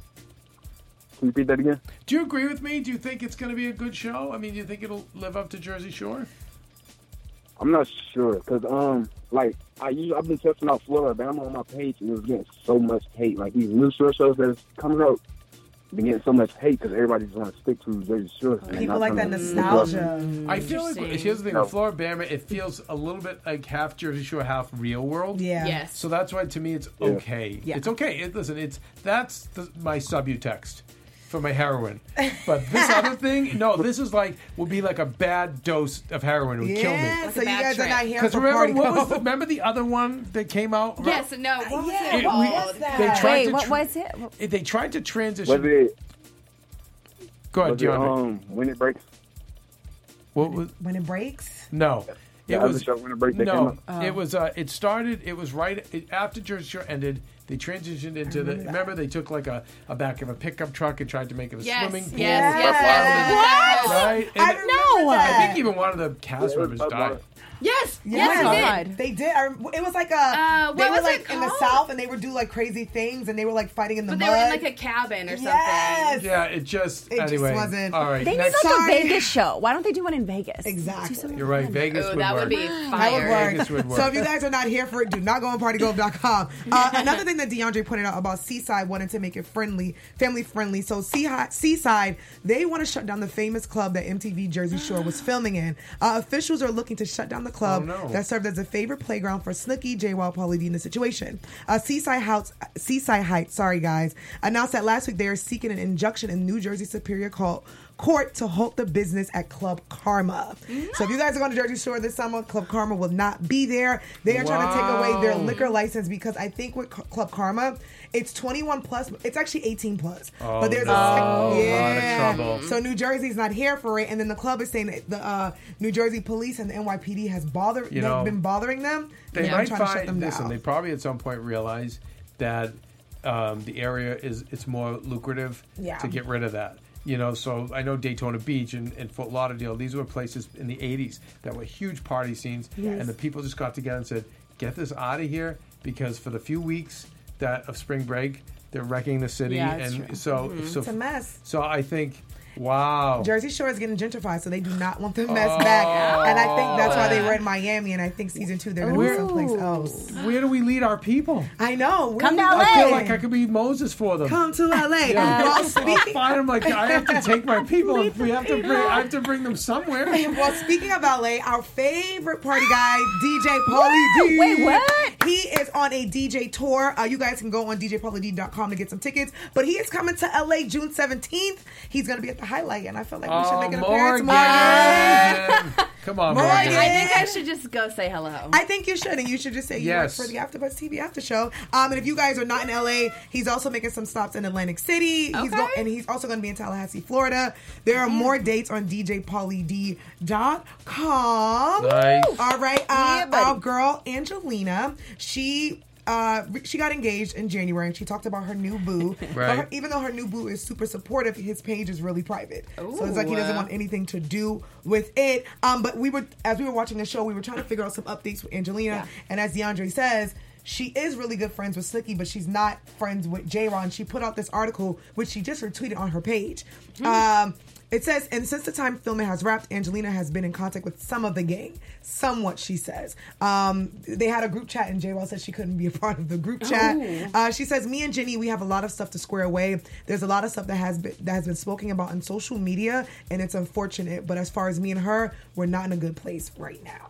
Speaker 8: you repeat that again?
Speaker 1: Do you agree with me? Do you think it's going to be a good show? I mean, do you think it'll live up to Jersey Shore?
Speaker 8: I'm not sure because I've been testing out Floribama on my page and it was getting so much hate. Like these new short shows that's coming out, been getting so much hate because everybody just want to stick to Jersey Shore.
Speaker 5: People like that nostalgia.
Speaker 1: I feel like here's the thing with Floribama, it feels a little bit like half Jersey Shore, half Real World.
Speaker 5: Yeah.
Speaker 2: Yes.
Speaker 1: So that's why to me it's okay.
Speaker 5: Yeah.
Speaker 1: It's okay. That's my subutext for my heroin. But this other thing, this is would be like a bad dose of heroin. It would kill me.
Speaker 5: Like so you guys are not here for Party
Speaker 1: Cove. Remember the other one that came out?
Speaker 2: Yes, no. What was that?
Speaker 6: What was it?
Speaker 1: They tried to transition.
Speaker 8: Was it?
Speaker 1: Go ahead, DeAndre.
Speaker 8: When It Breaks?
Speaker 1: What was?
Speaker 5: When It Breaks?
Speaker 1: No.
Speaker 8: It was show When It Breaks.
Speaker 1: It was. It started. It was right after Jersey Shore ended. They transitioned into remember they took like a back of a pickup truck and tried to make it a swimming pool.
Speaker 2: Yes.
Speaker 1: Right?
Speaker 5: I know.
Speaker 1: I think even one of the cast members died.
Speaker 2: Yes,
Speaker 5: they did. It was like they were like in the South and they would do like crazy things and they were like fighting in the mud.
Speaker 2: But they were in like a cabin or something.
Speaker 5: Yes.
Speaker 1: Yeah, it just
Speaker 5: wasn't.
Speaker 1: All right.
Speaker 6: They need like a Vegas show. Why don't they do one in Vegas?
Speaker 5: Exactly.
Speaker 1: You're right. Vegas would
Speaker 2: that
Speaker 1: work.
Speaker 2: would be fire.
Speaker 5: That would work. So if you guys are not here for it, do not go on partygove.com. Another thing that DeAndre pointed out about Seaside wanting to make it family friendly. So Seaside, they want to shut down the famous club that MTV Jersey Shore was filming in. Officials are looking to shut down the club that served as a favorite playground for Snooki, J-Wild, Pauly D in the situation. Seaside Heights, announced that last week they are seeking an injunction in New Jersey Superior Court court to halt the business at Club Karma. So if you guys are going to Jersey Shore this summer, Club Karma will not be there. They are trying to take away their liquor license because I think with Club Karma, it's 21 plus. It's actually 18 plus. But there's a lot of trouble. So New Jersey's not here for it, and then the club is saying that the New Jersey police and the NYPD has been bothering them.
Speaker 1: They might find. Listen, they probably at some point realize that the area it's more lucrative to get rid of that. So I know Daytona Beach and Fort Lauderdale, these were places in the 80s that were huge party scenes, and the people just got together and said, get this out of here, because for the few weeks of spring break, they're wrecking the city. So
Speaker 5: it's a mess.
Speaker 1: So I think, wow.
Speaker 5: Jersey Shore is getting gentrified, so they do not want the mess back. And I think that's why they were in Miami, and I think season 2 they're going to be someplace else.
Speaker 1: Where do we lead our people?
Speaker 5: I know.
Speaker 6: Come to LA.
Speaker 1: I feel like I could be Moses for them.
Speaker 5: Come to LA.
Speaker 1: I'll find them like I have to take my people. I have to bring them somewhere.
Speaker 5: Well, speaking of LA, our favorite party guy, DJ Pauly D.
Speaker 6: Wait, what?
Speaker 5: He is on a DJ tour. You guys can go on DJPaulyD.com to get some tickets. But he is coming to LA June 17th. He's going to be at the Highlight, and I feel like we should make an appearance.
Speaker 1: Morgan. Come on, Morgan.
Speaker 2: I think I should just go say hello.
Speaker 5: I think you should, and you should just say you work for the AfterBuzz TV after show. And if you guys are not in LA, he's also making some stops in Atlantic City. And he's also going to be in Tallahassee, Florida. There are more dates on DJPaulyD.com.
Speaker 1: Nice.
Speaker 5: All right, our girl Angelina, she got engaged in January, and she talked about her new boo.
Speaker 1: Right.
Speaker 5: But even though her new boo is super supportive, his page is really private. So it's like he doesn't want anything to do with it. But as we were watching the show, we were trying to figure out some updates with Angelina. And as DeAndre says, she is really good friends with Slicky, but she's not friends with J-Ron. She put out this article, which she just retweeted on her page. It says, and since the time filming has wrapped, Angelina has been in contact with some of the gang. Somewhat, she says. They had a group chat, and J-Wall said she couldn't be a part of the group chat. She says, me and Jenny, we have a lot of stuff to square away. There's a lot of stuff that has been spoken about on social media, and it's unfortunate. But as far as me and her, we're not in a good place right now.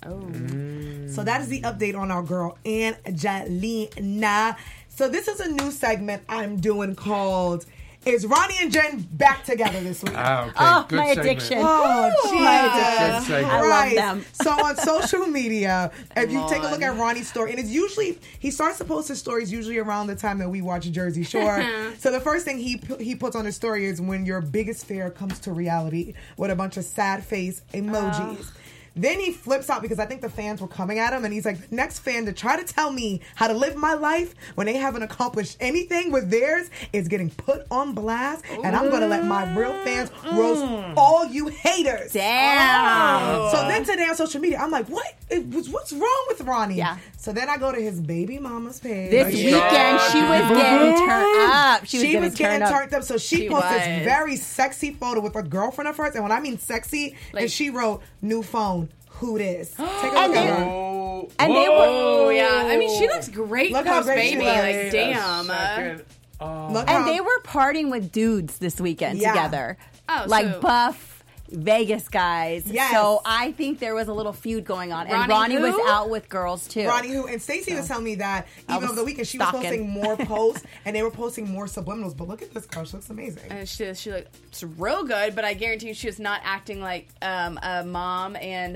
Speaker 5: So that is the update on our girl Angelina. So this is a new segment I'm doing called Is Ronnie and Jen Back Together this week?
Speaker 6: Good my segment. Addiction.
Speaker 5: Oh,
Speaker 6: Jesus. I love them.
Speaker 5: So on social media, if you take a look at Ronnie's story, and it's usually, he starts to post his stories usually around the time that we watch Jersey Shore. So the first thing he puts on his story is when your biggest fear comes to reality, with a bunch of sad face emojis. Then he flips out because I think the fans were coming at him, and he's like, the next fan to try to tell me how to live my life when they haven't accomplished anything with theirs is getting put on blast, and I'm going to let my real fans roast all you haters.
Speaker 6: Damn.
Speaker 5: So then today on social media, I'm like, what's wrong with Ronnie? Yeah. So then I go to his baby mama's page.
Speaker 6: This weekend, she was getting turned up. She was getting turned up.
Speaker 5: So she posted this very sexy photo with a girlfriend of hers, and when I mean sexy, and she wrote, new phone. Who this? Take a look at her.
Speaker 6: And they were,
Speaker 2: I mean, she looks great.
Speaker 5: Look how great
Speaker 2: baby.
Speaker 5: She
Speaker 2: like, damn.
Speaker 6: And they were partying with dudes this weekend together. Like buff Vegas guys.
Speaker 5: Yes.
Speaker 6: So I think there was a little feud going on. And Ronnie was out with girls too.
Speaker 5: Ronnie who? And Stacey was telling me that even over the weekend she was posting more posts and they were posting more subliminals. But look at this girl. She looks amazing.
Speaker 2: And she looks real good, but I guarantee you she was not acting like a mom and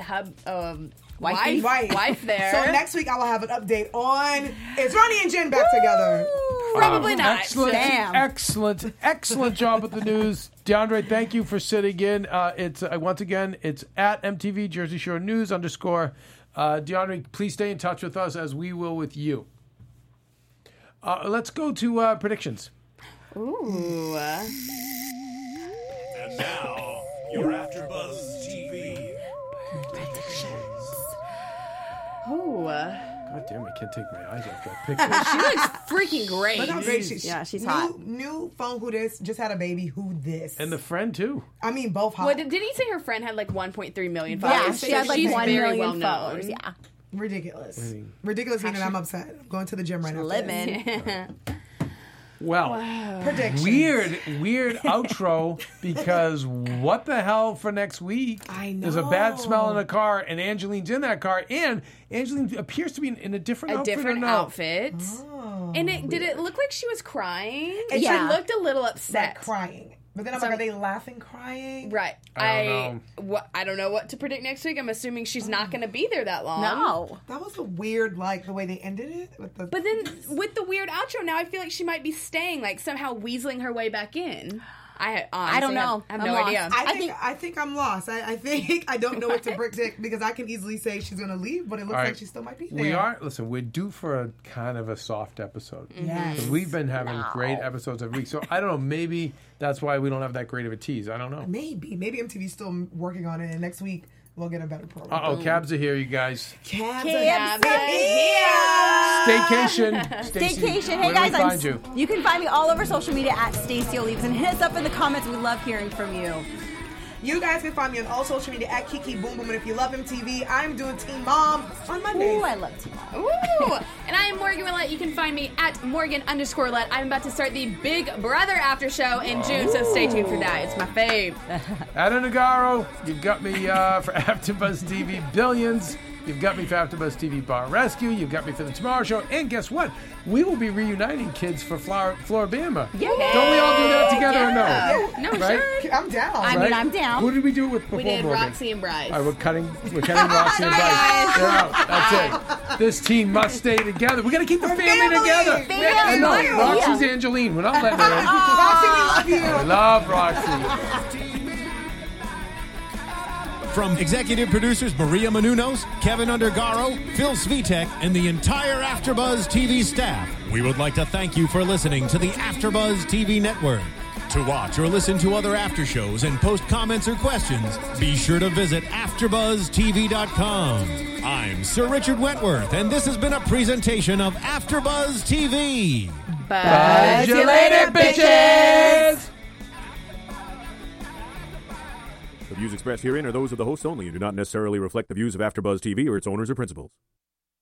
Speaker 2: wife there.
Speaker 5: So next week I will have an update on is Ronnie and Jen back together?
Speaker 2: Probably not.
Speaker 1: Excellent job with the news. DeAndre, thank you for sitting in. It's once again, it's at MTV Jersey Shore News _ DeAndre, please stay in touch with us as we will with you. Let's go to predictions.
Speaker 2: Ooh.
Speaker 3: And now, your AfterBuzz TV predictions.
Speaker 2: Ooh.
Speaker 1: God damn, I can't take my eyes off that picture.
Speaker 2: She looks freaking great.
Speaker 5: Look how great she's
Speaker 6: hot.
Speaker 5: New phone, who this? Just had a baby, who this?
Speaker 1: And the friend, too.
Speaker 5: I mean, both hot.
Speaker 2: Well, did he say her friend had like 1.3 million followers?
Speaker 6: Yeah, she had like 1 million
Speaker 2: well
Speaker 6: followers.
Speaker 2: known.
Speaker 6: Yeah.
Speaker 5: Ridiculous. Ridiculous meaning I'm upset. I'm going to the gym right now.
Speaker 6: Living.
Speaker 1: Well, weird outro because what the hell for next week?
Speaker 5: I know.
Speaker 1: There's a bad smell in the car, and Angeline's in that car, and Angeline appears to be in a different outfit.
Speaker 2: Oh. And did it look like she was crying?
Speaker 5: Yeah.
Speaker 2: She looked a little upset.
Speaker 5: Like crying. But then I'm like, are they laughing, crying?
Speaker 2: Right. I don't know what to predict next week. I'm assuming she's not going to be there that long.
Speaker 6: No.
Speaker 5: That was a weird, like, the way they ended it.
Speaker 2: But then with the weird outro, now I feel like she might be staying, like, somehow weaseling her way back in.
Speaker 6: I don't know.
Speaker 2: I have no idea.
Speaker 5: I think I'm lost. I think I don't know what to predict because I can easily say she's going to leave, but it looks like she still might be there.
Speaker 1: We're due for a kind of a soft episode.
Speaker 5: Yes.
Speaker 1: We've been having great episodes every week. So I don't know, maybe that's why we don't have that great of a tease. I don't know.
Speaker 5: Maybe MTV's still working on it, and next week we'll get a better program.
Speaker 1: Cabs are here, you guys.
Speaker 5: Cabs are here.
Speaker 1: Staycation.
Speaker 6: Staycation. Hey, guys, you can find me all over social media at Stacey Olives, and hit us up in the comments. We love hearing from you.
Speaker 5: You guys can find me on all social media at Kiki Boom Boom. And if you love MTV, I'm doing Teen Mom on Mondays.
Speaker 6: Ooh, I love Teen Mom.
Speaker 2: Ooh. And I am Morgan Willett. You can find me at Morgan_Lett. I'm about to start the Big Brother after show in June, so stay tuned for that. It's my fave.
Speaker 1: Adam Nagaro, you've got me for AfterBuzz TV Billions. You've got me for AfterBuzz TV Bar Rescue. You've got me for The Tomorrow Show. And guess what? We will be reuniting kids for Floribama.
Speaker 6: Yeah.
Speaker 1: Don't we all do that together or no?
Speaker 2: Yeah. No,
Speaker 1: right?
Speaker 2: sure.
Speaker 5: I'm down.
Speaker 6: I mean, I'm down.
Speaker 1: Who did we do it with before,
Speaker 2: We did
Speaker 1: Morgan?
Speaker 2: Roxy and Bryce.
Speaker 1: All right, we're cutting Roxy and Bryce. They're out. That's it. This team must stay together. We got to keep the family together.
Speaker 6: Family.
Speaker 1: No, Roxy's Angeline. We're not letting her in.
Speaker 5: Roxy, we love you.
Speaker 1: I love Roxy.
Speaker 3: From executive producers Maria Menounos, Kevin Undergaro, Phil Svitek, and the entire AfterBuzz TV staff, we would like to thank you for listening to the AfterBuzz TV network. To watch or listen to other after shows and post comments or questions, be sure to visit AfterBuzzTV.com. I'm Sir Richard Wentworth, and this has been a presentation of AfterBuzz TV.
Speaker 1: Buzz you later, bitches!
Speaker 9: The views expressed herein are those of the hosts only and do not necessarily reflect the views of AfterBuzz TV or its owners or principals.